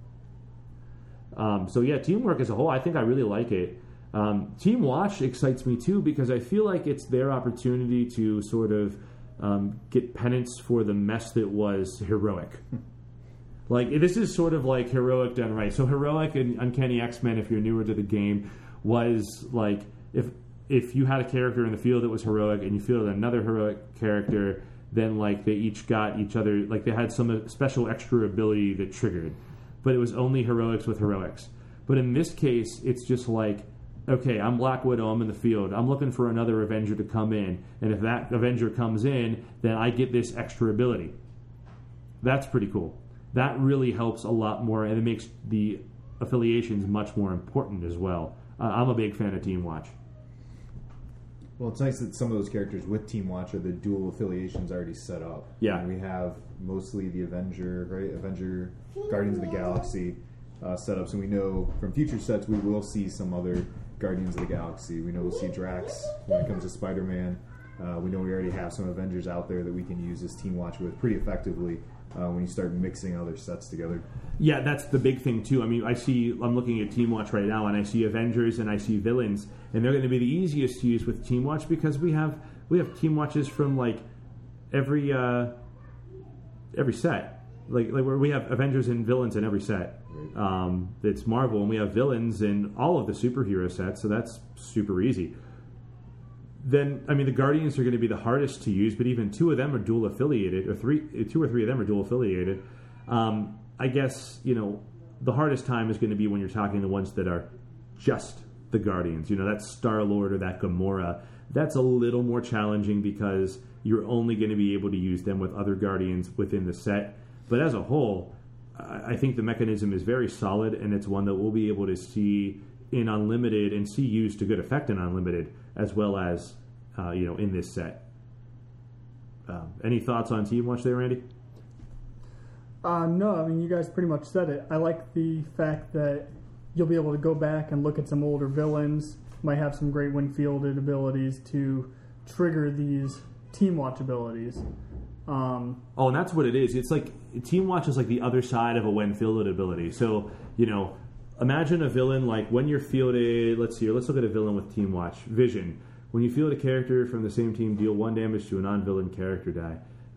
So yeah, Teamwork as a whole, I think I really like it. Team Watch excites me too because I feel like it's their opportunity to sort of get penance for the mess that was Heroic. Like, this is sort of like Heroic done right. So Heroic and Uncanny X-Men, if you're newer to the game, was like if you had a character in the field that was Heroic and you fielded another Heroic character, then like they each got each other, like they had some special extra ability that triggered. But it was only Heroics with Heroics. But in this case, it's just like, okay, I'm Black Widow, I'm in the field, I'm looking for another Avenger to come in, and if that Avenger comes in, then I get this extra ability. That's pretty cool. That really helps a lot more, and it makes the affiliations much more important as well. I'm a big fan of Team Watch. Well, it's nice that some of those characters with Team Watch are the dual affiliations already set up. Yeah. And we have mostly the Avenger, right? Avenger, Guardians of the Galaxy setups, and we know from future sets we will see some other Guardians of the Galaxy. We know we'll see Drax when it comes to Spider-Man. We know we already have some Avengers out there that we can use this Team Watch with pretty effectively. When you start mixing other sets together. Yeah, that's the big thing too. I mean, I'm looking at Team Watch right now, and I see Avengers and I see villains, and they're going to be the easiest to use with Team Watch because we have Team Watches from like every set. Like where we have Avengers and villains in every set. Right. It's Marvel, and we have villains in all of the superhero sets, so that's super easy. Then, I mean, the Guardians are going to be the hardest to use, but even 2 of them are dual affiliated, or 2 or 3 of them are dual affiliated. I guess, you know, the hardest time is going to be when you're talking the ones that are just the Guardians. You know, that Star-Lord or that Gamora. That's a little more challenging because you're only going to be able to use them with other Guardians within the set. But as a whole, I think the mechanism is very solid, and it's one that we'll be able to see in Unlimited and see used to good effect in Unlimited, as well as, in this set. Any thoughts on Team Watch there, Randy? No, I mean, you guys pretty much said it. I like the fact that you'll be able to go back and look at some older villains, might have some great when-fielded abilities to trigger these Team Watch abilities. And that's what it is. It's like, Team Watch is like the other side of a when-fielded ability. So, imagine a villain like when you're fielded, let's look at a villain with Team Watch. Vision. When you field a character from the same team, deal 1 damage to a non-villain character die.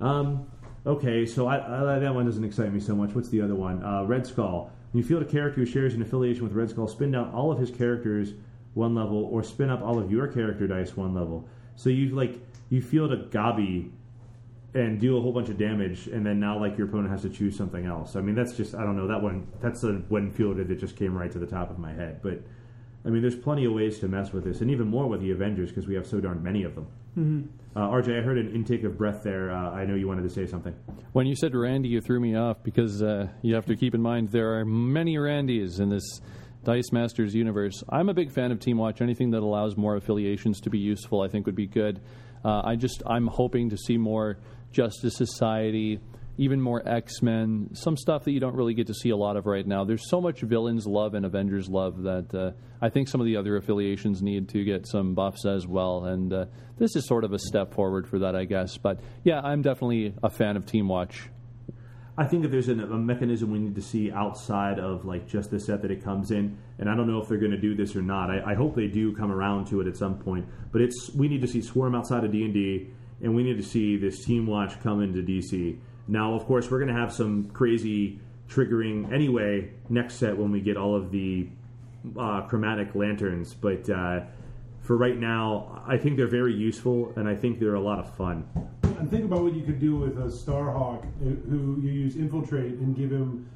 Okay, so that one doesn't excite me so much. What's the other one? Red Skull. When you field a character who shares an affiliation with Red Skull, spin down all of his characters 1 level, or spin up all of your character dice 1 level. So you field a Gabi and do a whole bunch of damage, and then now your opponent has to choose something else. I mean, that's just, I don't know, that's the one fielder that just came right to the top of my head. But I mean, there's plenty of ways to mess with this, and even more with the Avengers because we have so darn many of them. Mm-hmm. RJ, I heard an intake of breath there. I know you wanted to say something. When you said Randy, you threw me off because you have to keep in mind there are many Randys in this Dice Masters universe. I'm a big fan of Team Watch. Anything that allows more affiliations to be useful, I think, would be good. I'm hoping to see more Justice Society, even more X-Men, some stuff that you don't really get to see a lot of right now. There's so much Villains love and Avengers love that I think some of the other affiliations need to get some buffs as well, and this is sort of a step forward for that, I guess. But yeah, I'm definitely a fan of Team Watch. I think that there's a mechanism we need to see outside of just the set that it comes in, and I don't know if they're going to do this or not. I hope they do come around to it at some point, but we need to see Swarm outside of D&D, and we need to see this Team Watch come into DC. Now, of course, we're going to have some crazy triggering anyway next set when we get all of the chromatic lanterns, but for right now, I think they're very useful, and I think they're a lot of fun. And think about what you could do with a Starhawk who you use Infiltrate and give him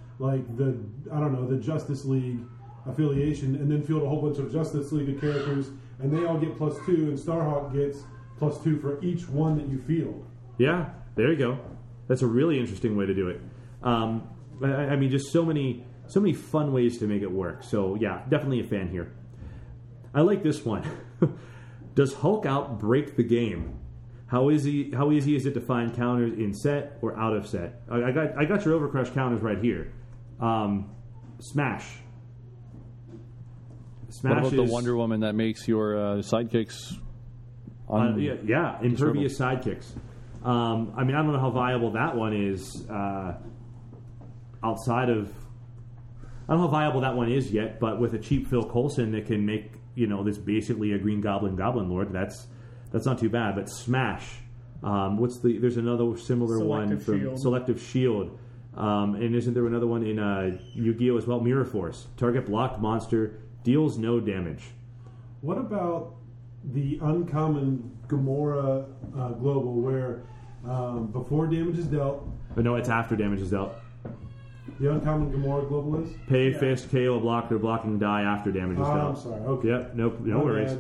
the Justice League affiliation, and then field a whole bunch of Justice League characters, and they all get +2, and Starhawk gets +2 for each one that you field. Yeah, there you go. That's a really interesting way to do it. I mean, just so many fun ways to make it work. So yeah, definitely a fan here. I like this one. Does Hulk out break the game? How easy is it to find counters in set or out of set? I got your Overcrush counters right here. Smash. What about the Wonder Woman that makes your sidekicks? Impervious sidekicks. I mean, I don't know how viable that one is outside of... I don't know how viable that one is yet, but with a cheap Phil Coulson that can make, this basically a Green Goblin Lord, that's not too bad. But Smash, there's another similar one from Shield. Selective Shield. And isn't there another one in Yu-Gi-Oh! As well? Mirror Force. Target blocked monster, deals no damage. What about the uncommon Gamora Global, where before damage is dealt... But no, it's after damage is dealt. The uncommon Gamora Global is? Pay, fist, KO a blocker, blocking die after damage is dealt. I'm sorry, okay. Yep, no worries.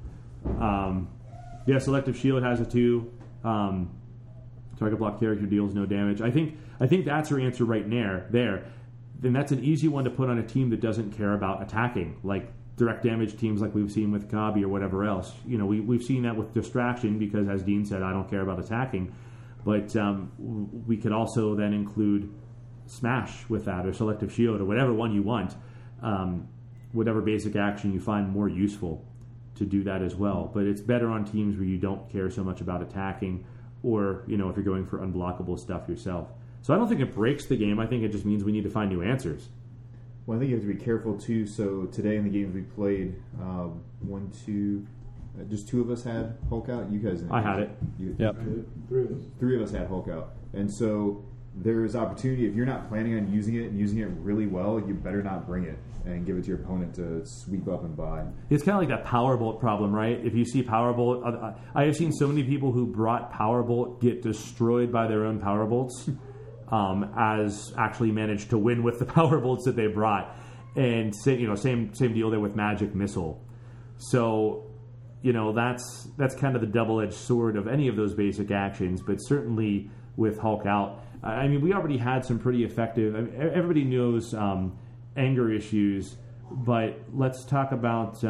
Selective Shield has a 2. Target block character deals no damage. I think that's her answer right there. Then that's an easy one to put on a team that doesn't care about attacking, like direct damage teams like we've seen with Gabi or whatever else. We've seen that with Distraction because, as Dean said, I don't care about attacking. But we could also then include Smash with that, or Selective Shield, or whatever one you want. Whatever basic action you find more useful to do that as well. But it's better on teams where you don't care so much about attacking, or if you're going for unblockable stuff yourself. So I don't think it breaks the game. I think it just means we need to find new answers. Well, I think you have to be careful too. So today in the games we played, just 2 of us had Hulk out. You guys didn't. I had it. Yep. 3 of us had Hulk out, and so there is opportunity. If you're not planning on using it and using it really well, you better not bring it and give it to your opponent to sweep up and buy. It's kind of like that Powerbolt problem, right? If you see Powerbolt, I have seen so many people who brought Powerbolt get destroyed by their own Powerbolts, as actually managed to win with the Powerbolts that they brought. And same deal there with Magic Missile. So, that's kind of the double-edged sword of any of those basic actions, but certainly with Hulk out. I mean, we already had some pretty effective... everybody knows anger issues, but let's talk about...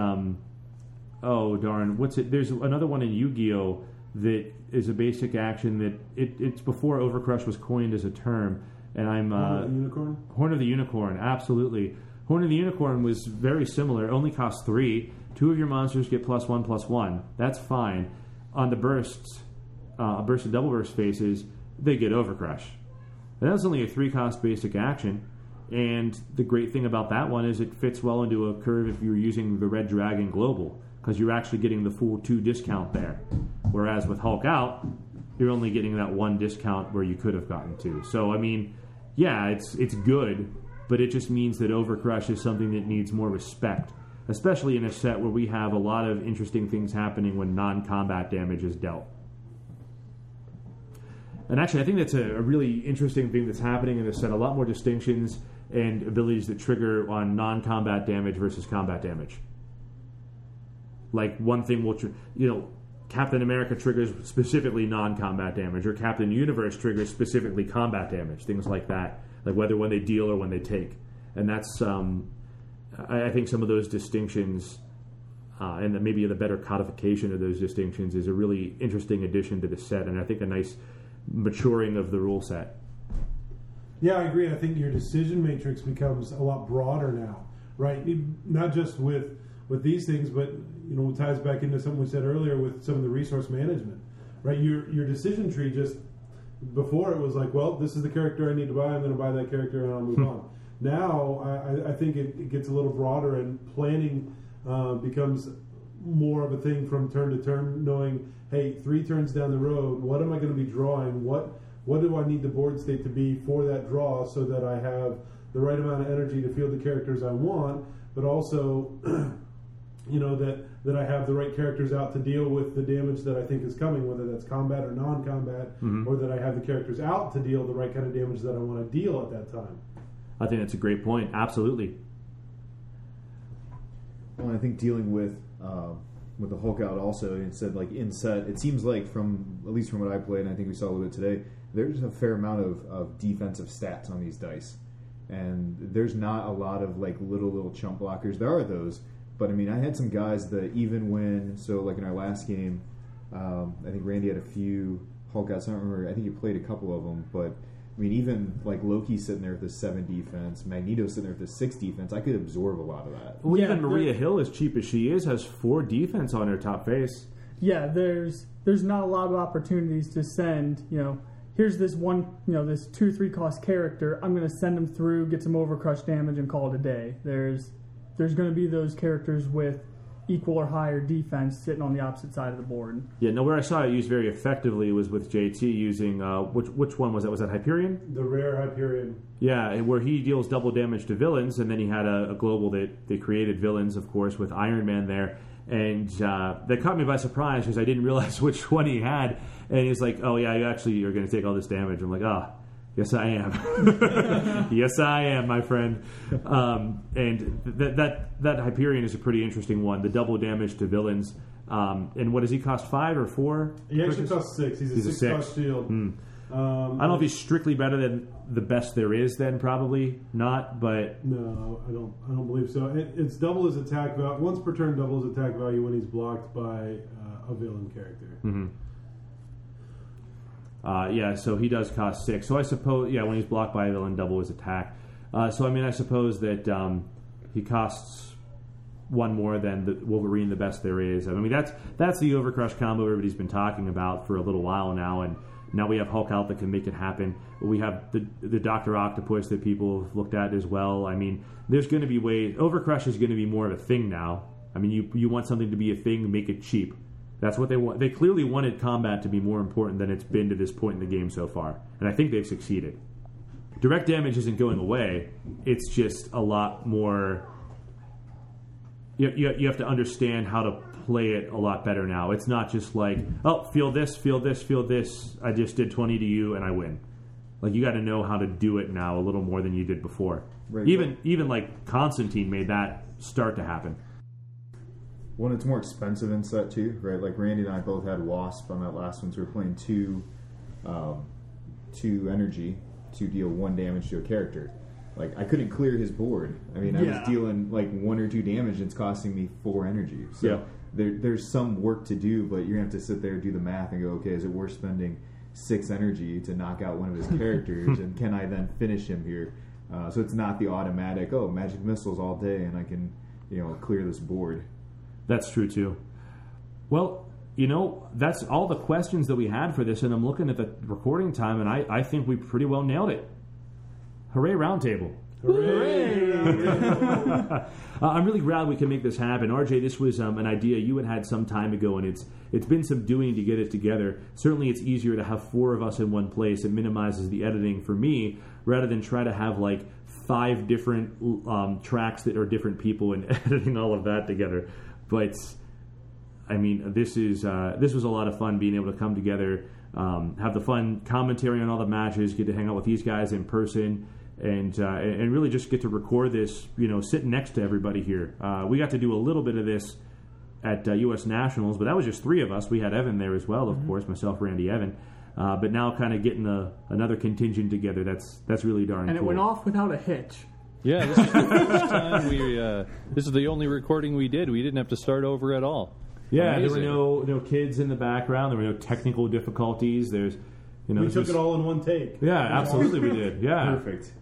There's another one in Yu-Gi-Oh! That is a basic action that... It's before Overcrush was coined as a term, and I'm... Horn of the Unicorn? Horn of the Unicorn, absolutely. Horn of the Unicorn was very similar. It only costs 3. 2 of your monsters get +1/+1. That's fine. On the bursts, burst and double burst phases, they get Overcrush. And that's only a 3-cost basic action. And the great thing about that one is it fits well into a curve if you're using the Red Dragon Global, because you're actually getting the full 2 discount there. Whereas with Hulk Out, you're only getting that 1 discount where you could have gotten 2. So, I mean, yeah, it's good, but it just means that Overcrush is something that needs more respect, especially in a set where we have a lot of interesting things happening when non-combat damage is dealt. And actually, I think that's a really interesting thing that's happening in this set. A lot more distinctions and abilities that trigger on non-combat damage versus combat damage. Like, one thing will, Captain America triggers specifically non-combat damage, or Captain Universe triggers specifically combat damage, things like that. Like whether when they deal or when they take. And that's, I think some of those distinctions, and maybe the better codification of those distinctions is a really interesting addition to the set, and I think a nice maturing of the rule set. Yeah, I agree. I think your decision matrix becomes a lot broader now, right? Not just with these things, but it ties back into something we said earlier with some of the resource management, right? Your decision tree just before it was like, well, this is the character I need to buy. I'm going to buy that character and I'll move on. Now I think it gets a little broader, and planning becomes more of a thing from turn to turn, knowing, hey, 3 turns down the road, what am I going to be drawing? What do I need the board state to be for that draw so that I have the right amount of energy to field the characters I want, but also, that I have the right characters out to deal with the damage that I think is coming, whether that's combat or non-combat, or that I have the characters out to deal the right kind of damage that I want to deal at that time. I think that's a great point. Absolutely. Well, I think dealing with the Hulk Out also, instead, like in set, it seems like at least from what I played, and I think we saw a little bit today, there's a fair amount of defensive stats on these dice, and there's not a lot of like little chump blockers. There are those, but I mean, I had some guys that even when, so like in our last game, I think Randy had a few Hulk Outs. I don't remember. I think he played a couple of them, but I mean, even like Loki sitting there with a 7 defense, Magneto sitting there with a 6 defense, I could absorb a lot of that. Well, even Maria Hill, as cheap as she is, has 4 defense on her top face. Yeah, there's not a lot of opportunities to send, here's this one, this 2-3 cost character, I'm going to send them through, get some overcrush damage, and call it a day. There's going to be those characters with equal or higher defense sitting on the opposite side of the board. Yeah, where I saw it used very effectively was with JT using, which one was that? Was that Hyperion? The rare Hyperion. Yeah, where he deals double damage to villains, and then he had a global that they created villains, of course, with Iron Man there. And that caught me by surprise because I didn't realize which one he had. And he's like, oh, yeah, you actually are going to take all this damage. I'm like, yes, I am. Yes, I am, my friend. And that Hyperion is a pretty interesting one. The double damage to villains. And what does he cost, 5 or 4? He actually costs 6. He's a 6 cost shield. I don't know if he's strictly better than the best there is. Then probably not. But no, I don't believe so. It's double his attack value. Once per turn, double his attack value when he's blocked by a villain character. Mm-hmm. So he does cost 6. So I suppose, when he's blocked by a villain, double his attack. I suppose that he costs 1 more than the Wolverine, the best there is. I mean, that's the Overcrush combo everybody's been talking about for a little while now, and now we have Hulk Out that can make it happen. We have the Dr. Octopus that people have looked at as well. I mean, there's going to be ways. Overcrush is going to be more of a thing now. I mean, you want something to be a thing, make it cheap. That's what they want. They clearly wanted combat to be more important than it's been to this point in the game so far, and I think they've succeeded. Direct damage isn't going away. It's just a lot more. You have to understand how to play it a lot better now. It's not just like, oh, feel this. I just did 20 to you and I win. Like, you got to know how to do it now a little more than you did before. Right. Even like Constantine made that start to happen. Well, it's more expensive in set too, right? Like Randy and I both had Wasp on that last one, so we were playing 2 energy to deal 1 damage to a character. Like, I couldn't clear his board. I mean, I was dealing like 1 or 2 damage, and it's costing me 4 energy. So there's some work to do, but you're going to have to sit there and do the math and go, okay, is it worth spending 6 energy to knock out one of his characters, and can I then finish him here? So it's not the automatic, magic missiles all day, and I can, clear this board. That's true, too. Well, that's all the questions that we had for this, and I'm looking at the recording time, and I think we pretty well nailed it. Hooray, Roundtable. I'm really glad we can make this happen. RJ, this was an idea you had some time ago, and it's been some doing to get it together. Certainly it's easier to have 4 of us in one place. It minimizes the editing for me rather than try to have like 5 different tracks that are different people and editing all of that together. But I mean, this was a lot of fun being able to come together, have the fun commentary on all the matches, get to hang out with these guys in person, and really just get to record this, sitting next to everybody here. We got to do a little bit of this at U.S. Nationals, but that was just 3 of us. We had Evan there as well, of course, myself, Randy, Evan. But now kind of getting another contingent together, that's really darn cool. And it went off without a hitch. Yeah, this is the first time this is the only recording we did. We didn't have to start over at all. Yeah, Amazing. there were no kids in the background. There were no technical difficulties. There's, we took it all in one take. Yeah, absolutely we did. Yeah. Perfect.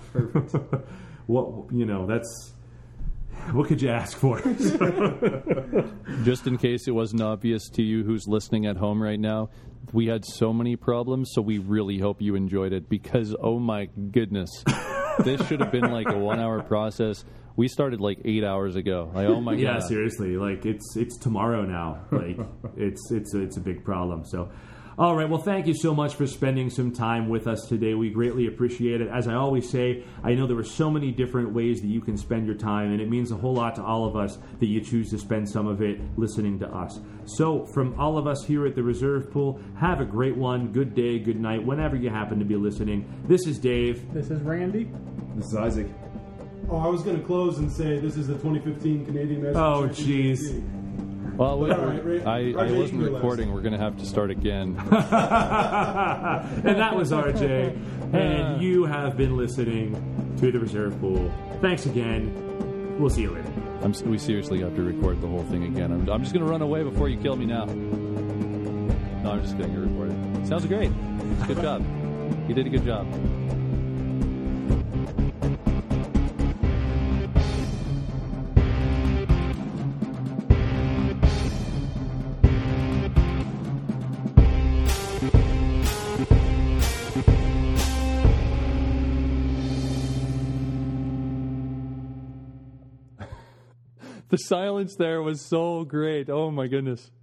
That's... What could you ask for? Just in case it wasn't obvious to you who's listening at home right now, we had so many problems, so we really hope you enjoyed it because, oh my goodness, this should have been like a 1-hour process. We started like 8 hours ago. Like, oh my god! Yeah, seriously. Like it's tomorrow now. Like it's a big problem. So, all right. Well, thank you so much for spending some time with us today. We greatly appreciate it. As I always say, I know there are so many different ways that you can spend your time, and it means a whole lot to all of us that you choose to spend some of it listening to us. So, from all of us here at the Reserve Pool, have a great one. Good day, good night, whenever you happen to be listening. This is Dave. This is Randy. This is Isaac. Oh, I was going to close and say this is the 2015 Canadian National Oh, Championship. jeez. Well, All right, I RJ, wasn't you go recording. We're going to have to start again. And that was RJ. And you have been listening to the Reserve Pool. Thanks again. We'll see you later. We seriously have to record the whole thing again. I'm just going to run away before you kill me now. No, I'm just kidding. You're recording. Sounds great. Good job. You did a good job. The silence there was so great. Oh, my goodness.